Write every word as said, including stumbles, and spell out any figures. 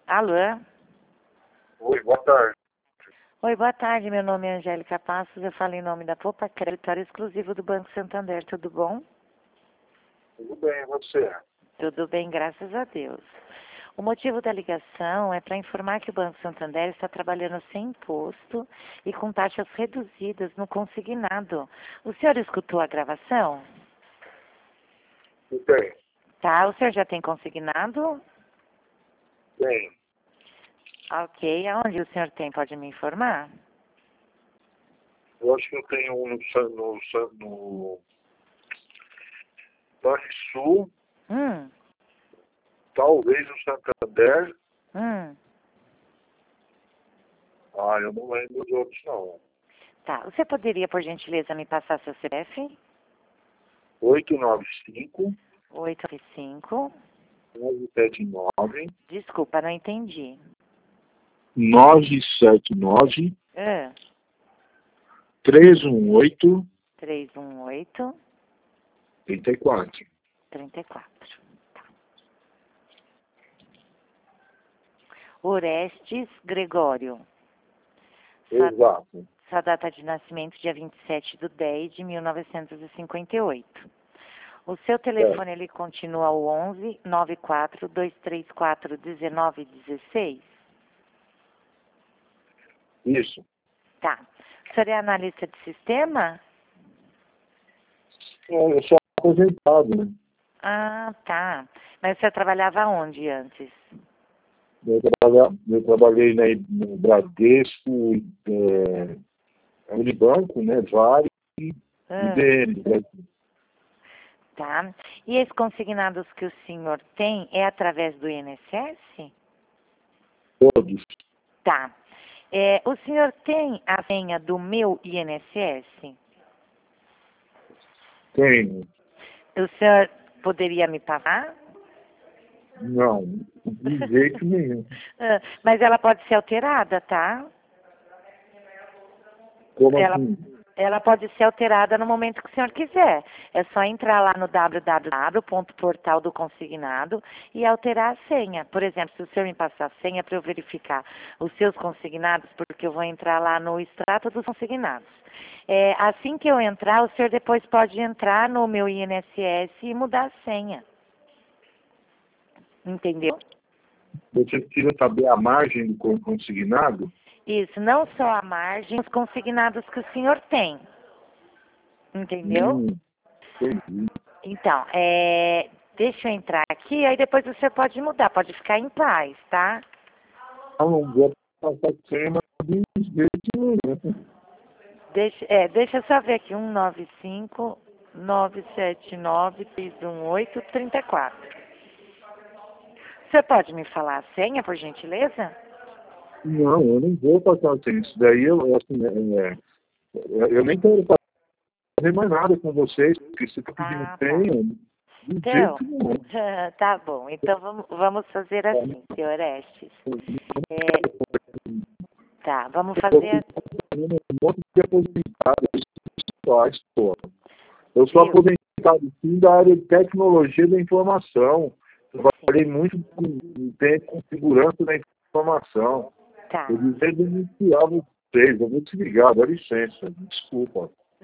Alô? Oi, boa tarde. Oi, boa tarde. Meu nome é Angélica Passos. Eu falo em nome da Poupa Crédito exclusivo do Banco Santander. Tudo bom? Tudo bem, e você? Tudo bem, graças a Deus. O motivo da ligação é para informar que o Banco Santander está trabalhando sem imposto e com taxas reduzidas no consignado. O senhor escutou a gravação? Tudo bem. Tá, o senhor já tem consignado? Bem, Ok, aonde o senhor tem? Pode me informar? eu acho que eu tenho um no, San- no, San- no Banrisul, Hum, talvez no Santander. hum. Ah, eu não lembro dos outros, não. Tá, você poderia, por gentileza, me passar seu C P F? oito nove cinco, oito cinco. nove sete nove, Desculpa, não entendi. nove sete nove, Ah, três um oito, três um oito, trinta e quatro. três quatro. Tá. Orestes Gregório. Sua, Exato. sua data de nascimento, dia vinte e sete de dez de mil novecentos e cinquenta e oito. O seu telefone, ele continua o onze, nove quatro, dois três quatro, um nove um seis? Isso. Tá. O senhor é analista de sistema? Eu sou aposentado, né? Ah, tá. Mas o senhor trabalhava onde antes? Eu, trabalha, eu trabalhei na, no Bradesco, é, Unibanco, né? Vale e Ah, B N. Né? tá. E esses consignados que o senhor tem é através do I N S S? Todos. Tá. É, o senhor tem a senha do meu I N S S? Tenho. O senhor poderia me passar? Não, de jeito nenhum. Ah, mas ela pode ser alterada, tá? Como Ela, assim? ela pode ser alterada no momento que o senhor quiser. É só entrar lá no w w w ponto portal do consignado e alterar a senha. Por exemplo, se o senhor me passar a senha para eu verificar os seus consignados, porque eu vou entrar lá no extrato dos consignados. É, assim que eu entrar, o senhor depois pode entrar no meu I N S S e mudar a senha. Entendeu? Você precisa saber a margem do con- consignado? Isso, não só a margem, os consignados que o senhor tem. Entendeu? Hum, entendi. Então, é, deixa eu entrar aqui, aí depois você pode mudar, pode ficar em paz, tá? Eu não vou passar cena de jeito nenhum. Deixa, é, deixa eu só ver aqui, um nove cinco, nove sete nove, três um oito, três quatro. Você pode me falar a senha, por gentileza? Não, eu não vou passar cena. Isso daí, eu, assim, é, é, eu eu nem quero fazer mais nada com vocês, porque você está pedindo Ah, tá. senha de Então, jeito nenhum. tá bom. Então vamos, vamos fazer assim, senhor Estes. É, tá, vamos fazer. Um monte de aposentados, faz, pô. Eu sou Viu? aposentado, sim, da área de tecnologia da informação. Trabalhei muito com, tempo com segurança da informação. Tá. Eu devia denunciar vocês. Eu vou desligar, dá licença. Desculpa.